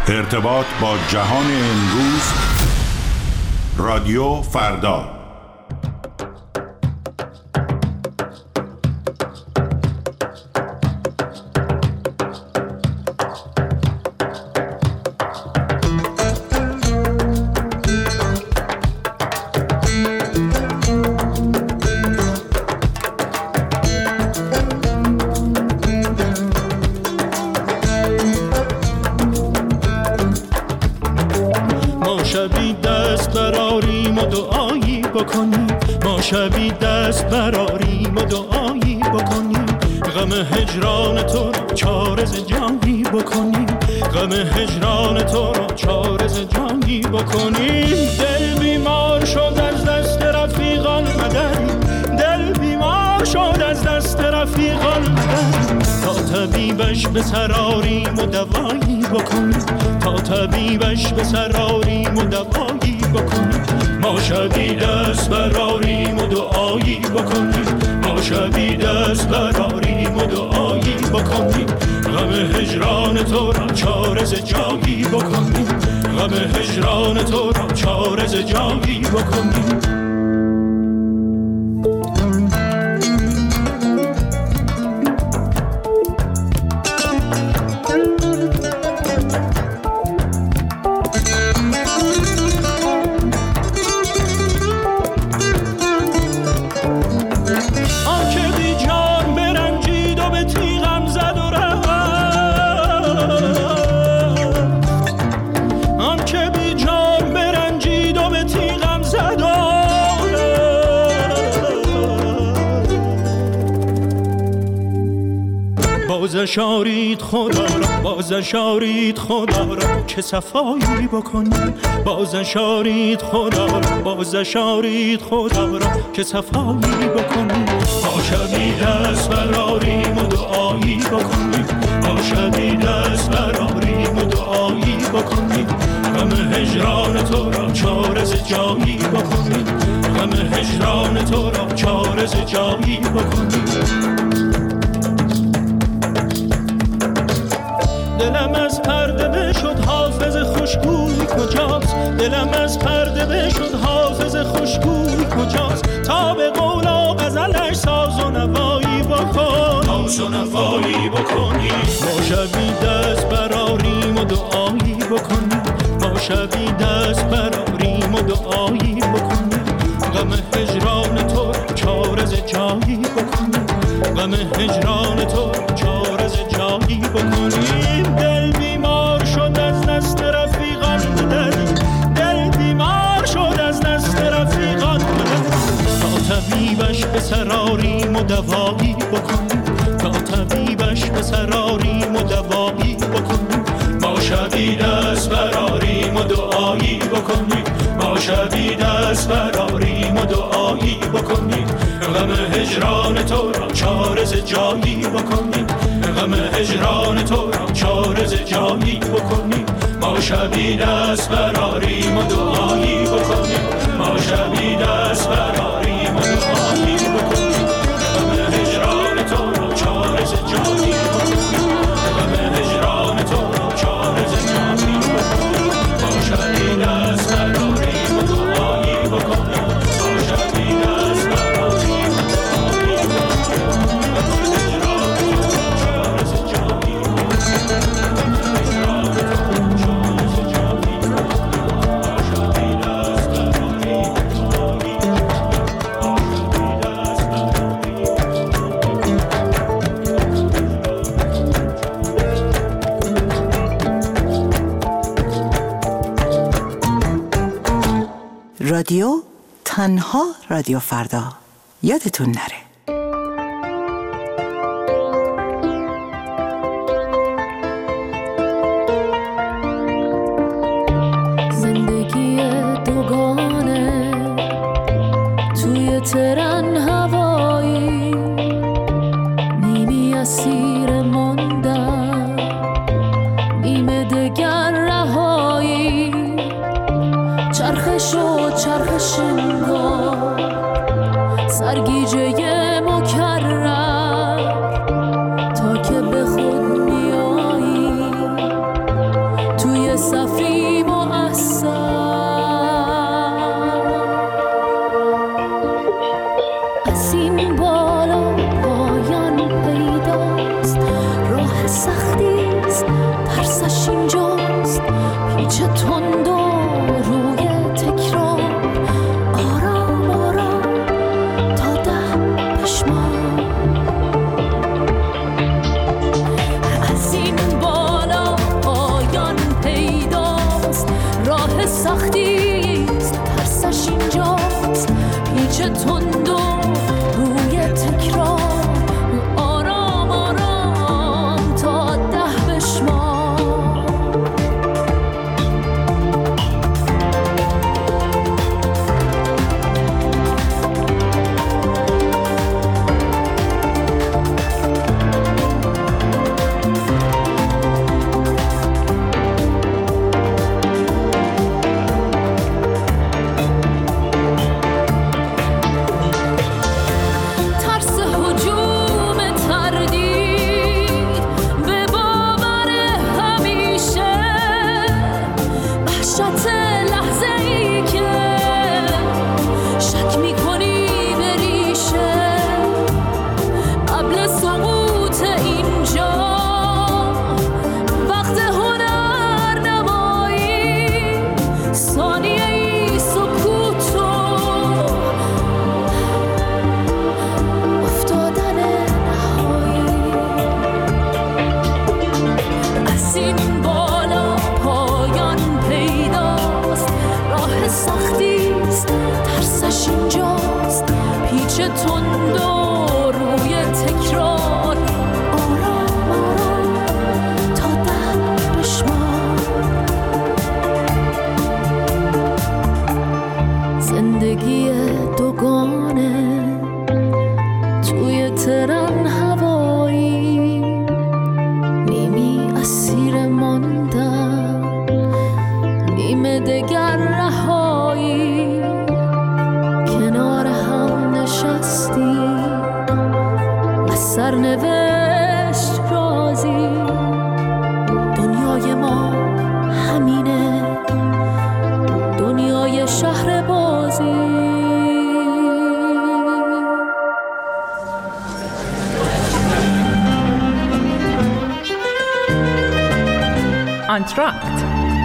ارتباط با جهان امروز، رادیو فردا. شبی دست براریم و دعایی بکنیم، ما شبی دست براریم و دعایی بکنیم، غم هجران تو را چارز جانی بکنیم، غم هجران تو را چارز جانی بکنیم. دل بیمار شد از دست رفیقان مدد، دل بیمار شد از دست رفیقان مدد، تا طبیبش به سراریم و دوایی بکنیم، تا طبیبش به سراریم و دوایی بکنیم. ما شبی دست براریم و دعایی بکنیم، ما شبی دست براریم و دعایی بکنیم، غم هجران تو را چارز جایی بکنیم، غم هجران تو را چارز جایی بکنیم. بازشارید خدا را، بازشارید خدا را که صفایی بکنیم، بازشارید خدا را، بازشارید خدا را که صفایی بکنیم. ما شبی دست براریم و دعایی بکنیم، ما شبی دست براریم و دعایی بکنیم، غم هجران تو را چارز جایی بکنیم، غم هجران تو را چارز جایی بکنیم. دلم از پرده بشد حافظ خوشگوی کجاست، دلم از پرده بشد حافظ خوشگوی کجاست، تا به قول و غزلش ساز و نوایی بکن، ساز و نوایی بکنی. ما شبی دست براریم و دعایی بکنیم، ما شبی دست براریم و دعایی بکنیم، غم هجران تو چارز جایی بکنیم، غم هجران تو چارز جایی بکنیم. دل بیمار شد از دست رفیقان مدد، دل بیمار شد از دست رفیقان مدد، تا طبیبش به سراریم و دوایی بکنیم، تا طبیبش به سراریم و دوایی بکنیم. ما شبی دست براریم و دعایی بکنیم، ما شبی دست براریم و دعایی بکنیم، غم هجران تو را چارز جایی بکنیم، غم هجران تو را چارز جایی بکنیم. ما شبی دست براریم و دعایی بکنیم، ما شبی دست براریم و دعایی بکنیم، غم هجران تو را چارز جایی بکنیم، غم هجران تو را چارز جایی بکنیم. ما شبی دست براریم و دعایی بکنیم، ما شبی دست براریم و دعایی رادیو تنها رادیو فردا، یادتون نره. زندگی دوگانه توی ترن هوایی، نیمی اسیر ماندم نیمه دگر رهایی، چرخش و چرخش انگار سرگیجه مکرر، تا که به خود میایی توی صفی از این بالا پایان پیداست، راه سختیست ترسش اینجاست، پیچ تند و روی تکرار، آرام آرام تا 10 پشمان. از این بالا پایان پیداست، راه سختیست ترسش اینجاست، پیچ تند و روی تکرار، آرام آرام تا 10 بشمار. آنتراکت.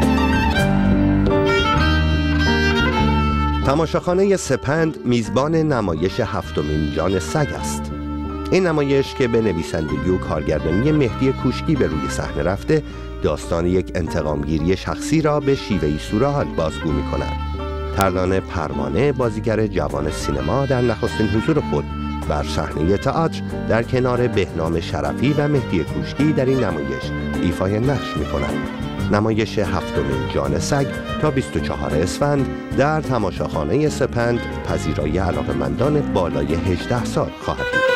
تماشاخانه سپند میزبان نمایش 7مین جان سگ است. این نمایش که به نویسندگی و کارگردانی مهدی کوشکی به روی صحنه رفته، داستان یک انتقامگیری شخصی را به شیوهی سورئال بازگو می‌کند. ترانه پروانه، بازیگر جوان سینما، در نخستین حضور خود بر صحنه تئاتر در کنار بهنام شرفی و مهدی کوشکی در این نمایش ایفای نقش می‌کند. نمایش 7مین جان سگ تا 24 اسفند در تماشاخانه سپند پذیرایی علاقه‌مندان بالای 18 سال خواهد بود.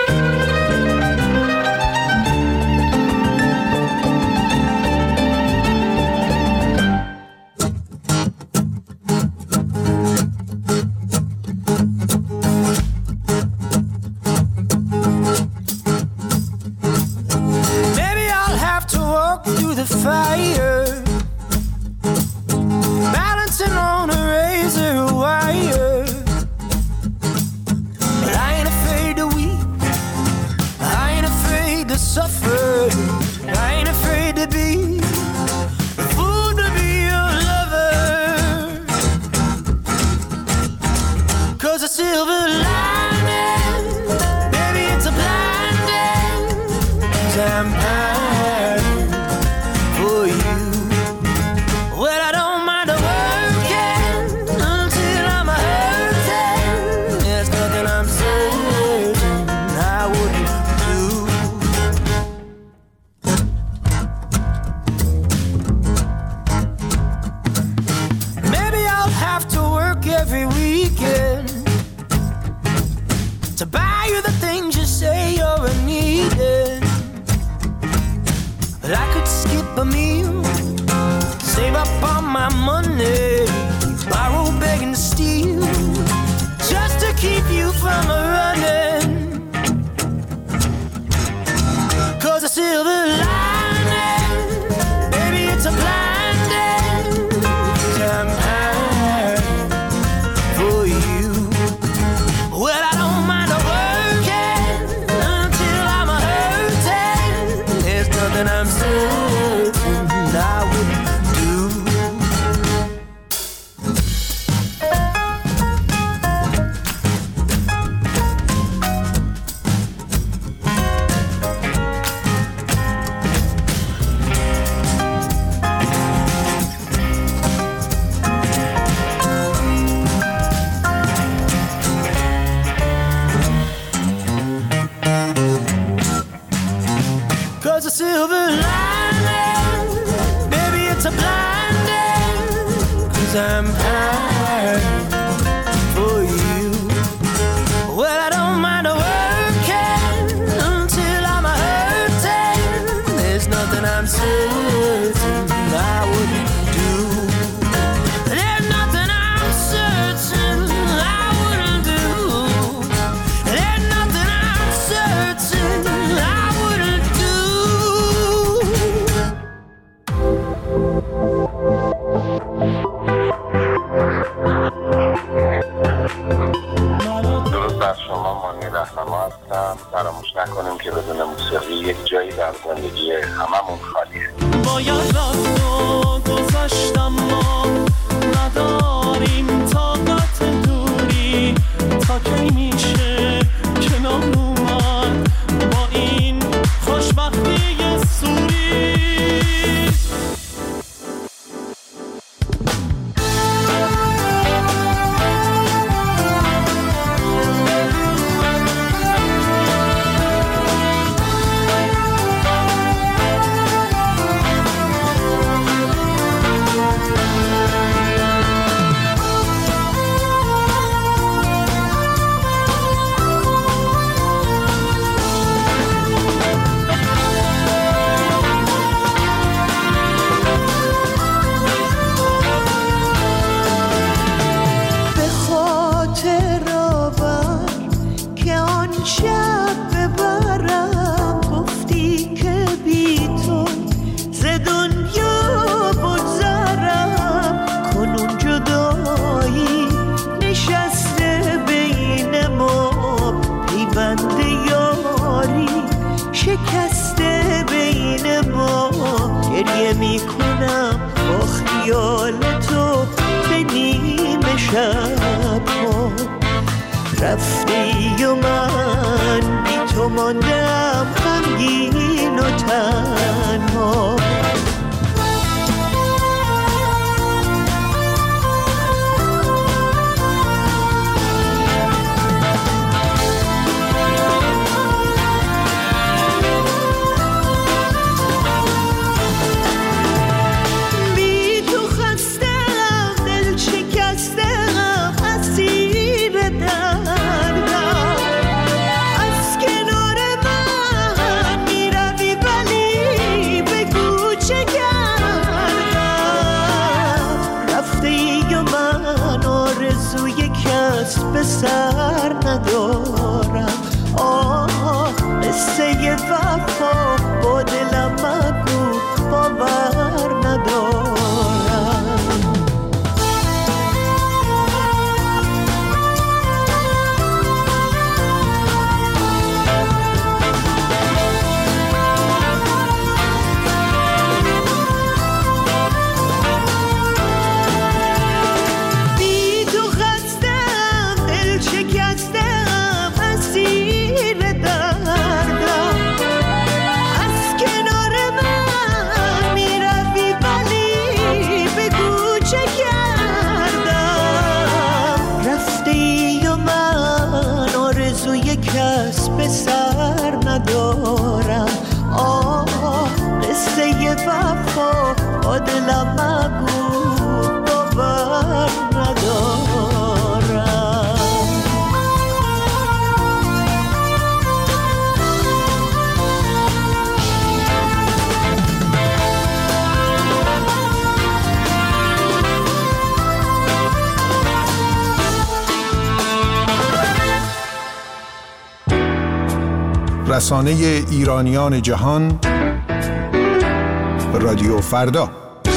Cause a silver lining, baby, it's a blinding 'cause I'm pining for you. Well, I don't mind working until I'm hurting. There's nothing I'm certain I wouldn't do. There's nothing I'm certain I wouldn't do. There's nothing I'm certain I wouldn't do. درود بر شما، مانی رهنما هستم. فراموش نکنیم که بدون موسیقی یک جایی در زندگی هممون خالیه. باید رفت و گذشتم، ما نداریم طاقت دوری. تا کی میشه کنار اومد با این خوشبختی سوری؟ شکسته بین ما گریه میکنم با خیال تو به نیمه شب ها. رفتی و من بی تو ماندم غمگین و تنها. به سر ندارم قصه وفا با دلم مگو باور ندارم. کس به سر ندارم قصه وفا با دلم مگو باور ندارم. رسانه ایرانیان جهان، رادیو فردا.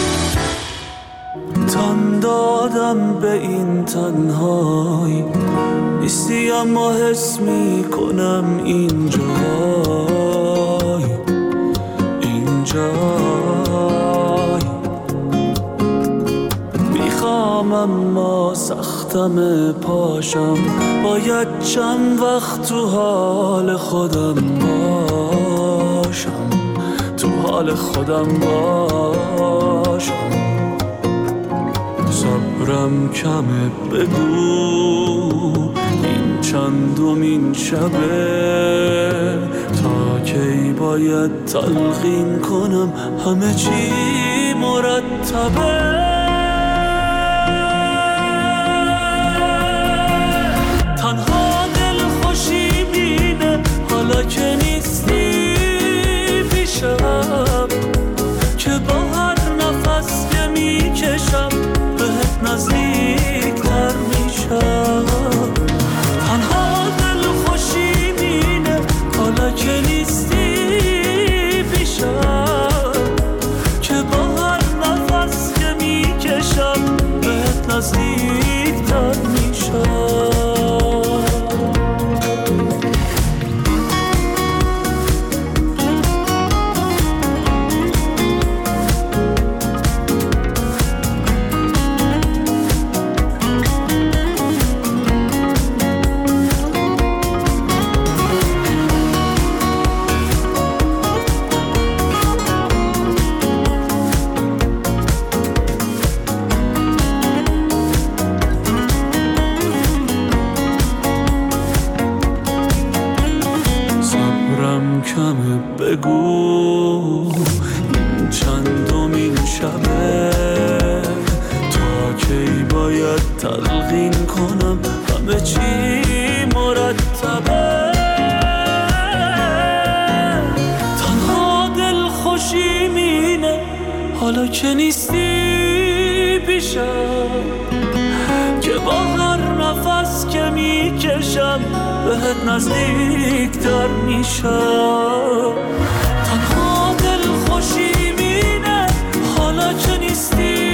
تن دادم به این تنهایی نیستی، اما حس می کنم این جای میخوام اما سختم پاشم، باید چند وقت تو حال خودم باشم، تو حال خودم باشم. صبرم کمه، بگو این چندمین شبه، تا کی باید تلقین کنم همه چی مرتبه. تلقین کنم همه چی مرتبه. تنها دل خوشی مینه حالا که نیستی پیشم، که با هر نفس که میکشم بهت نزدیکتر میشم. تنها دل خوشی مینه حالا که نیستی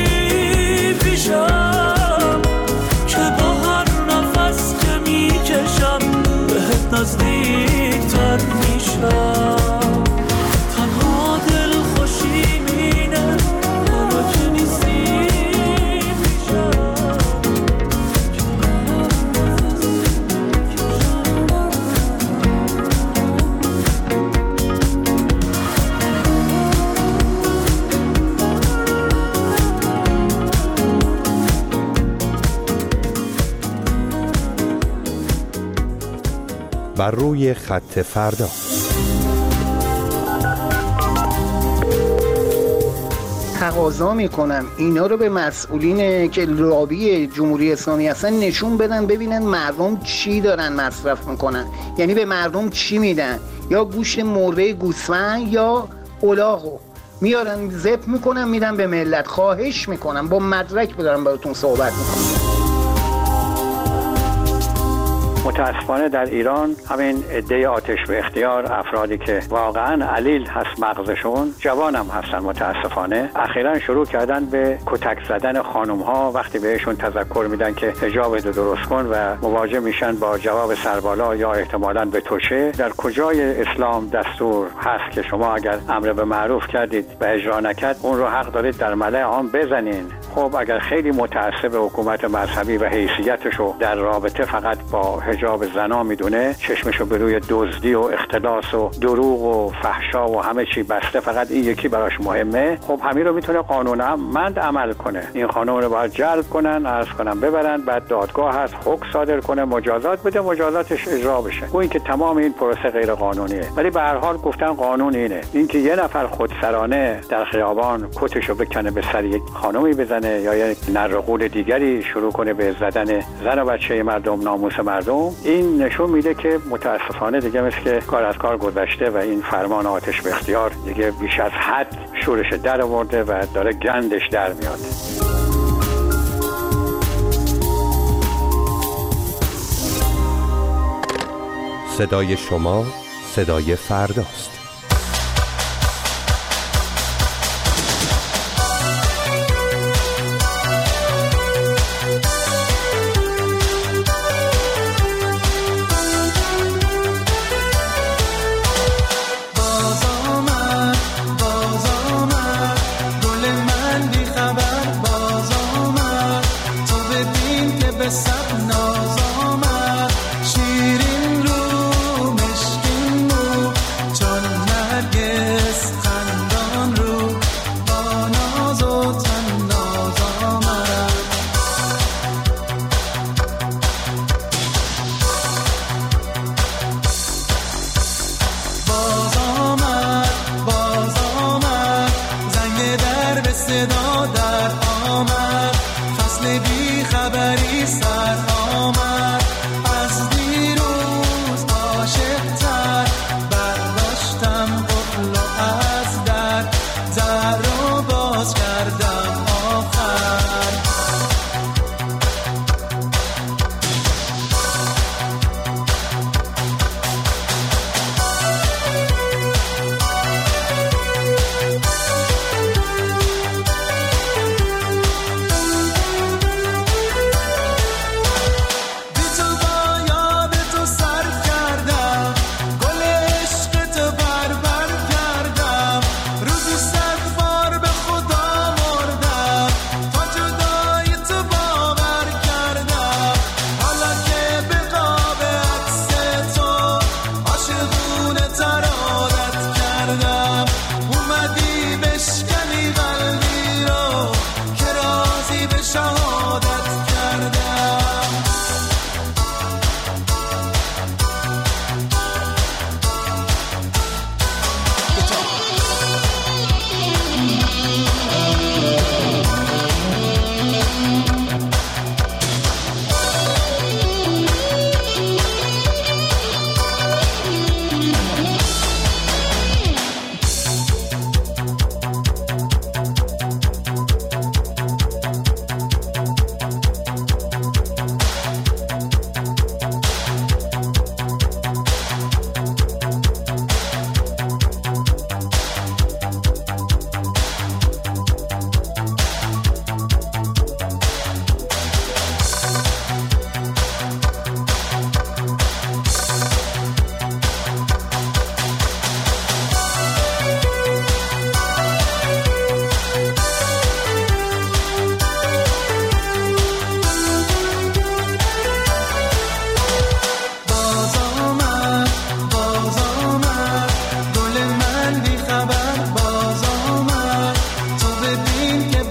پیشم، که با هر نفس که میکشم بهت نزدیکتر میشم. تنها دل خوشی مینه حالا که نیستی پیشم. بر روی خط فردا. تقاضا میکنم اینا رو به مسئولین که لابی جمهوری اسلامی هستن نشون بدن، ببینن مردم چی دارن مصرف میکنن، یعنی به مردم چی میدن. یا گوشت مرده گوسفند یا الاغو میارن ذبح میکنن میدن به ملت. خواهش میکنم با مدرک بدارم براتون صحبت میکنم. متاسفانه در ایران همین عده آتش به اختیار، افرادی که واقعا علیل هست مغزشون، جوان هم هستن متاسفانه، اخیراً شروع کردن به کتک زدن خانم ها وقتی بهشون تذکر میدن که حجاب رو درست کن و مواجه میشن با جواب سربالا یا احتمالاً به توشه. در کجای اسلام دستور هست که شما اگر امر به معروف کردید و اجرا نکرد اون رو حق دارید در ملأ عام بزنین؟ خب اگر خیلی متعصب حکومت مذهبی و حیثیتشو در رابطه فقط با حجاب زنا میدونه، چشمشو به روی دزدی و اختلاس و دروغ و فحشا و همه چی بسته، فقط این یکی براش مهمه، خب همین رو میتونه قانونمند عمل کنه. این خانم رو باید جلب کنن، عرض کنن ببرن، بعد دادگاه هست حکم صادر کنه، مجازات بده، مجازاتش اجرا بشه. و این که تمام این پروسه غیر قانونیه. ولی به هر حال گفتن قانون اینه. اینکه یه نفر خودسرانه در خیابان کتشو بکنه به سر یک خانمی بزنه یا یک نرقول دیگری شروع کنه به زدن زن و بچه مردم، ناموس مردم، این نشون میده که متاسفانه دیگه مثل که کار از کار گذشته و این فرمان آتش به اختیار دیگه بیش از حد شورش در آورده و داره گندش در میاد. صدای شما صدای فرداست.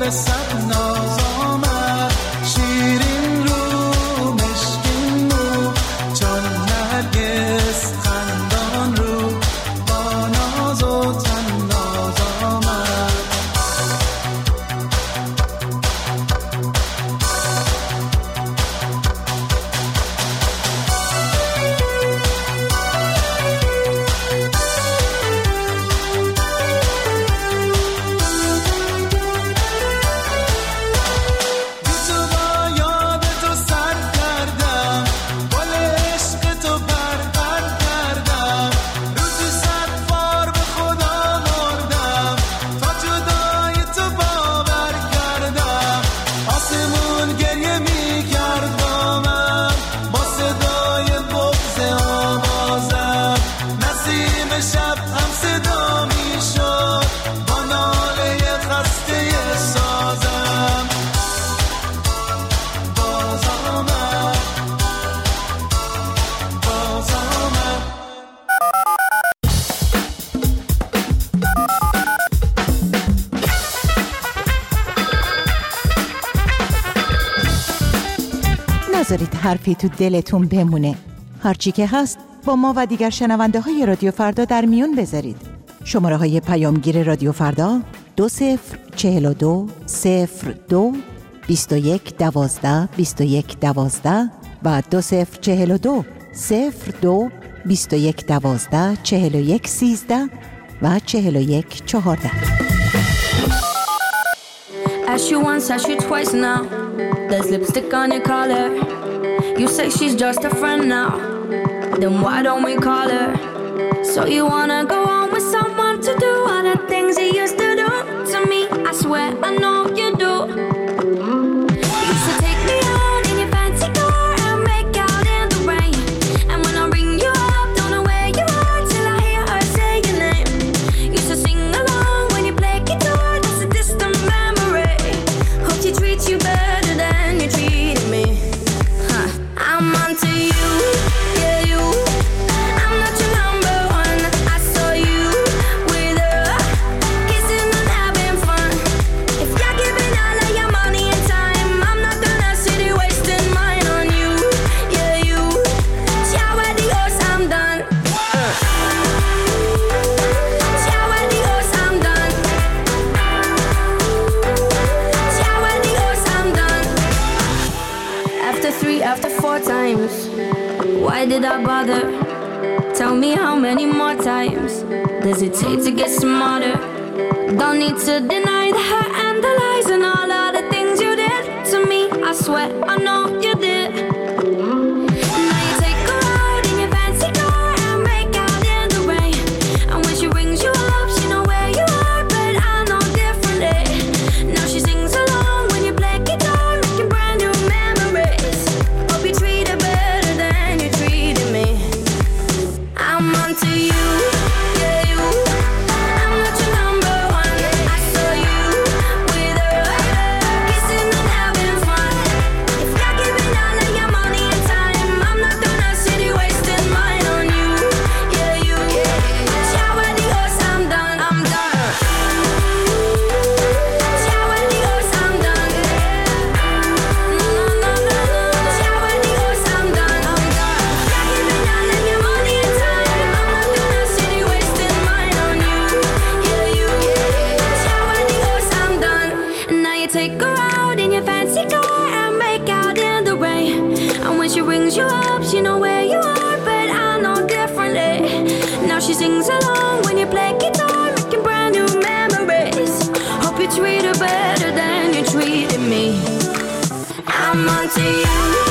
به صد ناز آمد، شیرین رو مشکین مو، چون نرگس خندان رو با ناز و تناز آمد. نذارید حرفی تو دلتون بمونه. هرچی که هست با ما و دیگر شنونده های رادیو فردا در میون بذارید. شماره های پیامگیر رادیو فردا 2042 02 21 12 21 12 و 2042 02 21 12 41 13 و 41 14. Ask you once, ask you twice now. There's lipstick on your collar. You say she's just a friend now. Then why don't we call her? So you wanna go on with someone to do all the things you used to do to me? I swear I know you do. You used to take me out in your fancy car and make out in the rain. And when I ring you up, don't know where you are till I hear her say your name. Used to sing along when you play guitar. That's a distant memory. Hope she treats you better than you treated me. I'm onto you, yeah you. I'm not your number one. I saw you with her, kissing and having fun. If you're giving all of your money and time, I'm not gonna sit here wasting mine on you, yeah you. Ciao adios, I'm done. Ciao adios, I'm done. Ciao adios, I'm done. After 3, after 4 times, why did I bother? Tell me how many more times does it take to get smarter? Don't need to deny the hurt and the lies and all of the things you did to me. I swear I know you did. Now you take her out in your fancy car and make out in the rain. And when she rings you up, she know where you are, but I know differently. Now she sings along when you play guitar, making brand new memories. Hope you treat her better than you treated me. I'm onto you, yeah you. I'm not your number one. I saw you with her, kissing and having fun. If you're giving all of your money and time, I'm not gonna sit here wasting mine on you, yeah you. Ciao adios, I'm done, I'm done. Ciao adios, I'm done. No. Ciao adios, I'm done, I'm done. You're giving all of your money and time, I'm not gonna sit here wasting mine on you, yeah you. Ciao adios, I'm done. Now you take her out in your fancy car and make out in the rain. And when she rings you up, she know where you are, but I know differently. Now she sings along when you play guitar, making brand new memories. Hope you treat her better than you treated me. I'm onto you.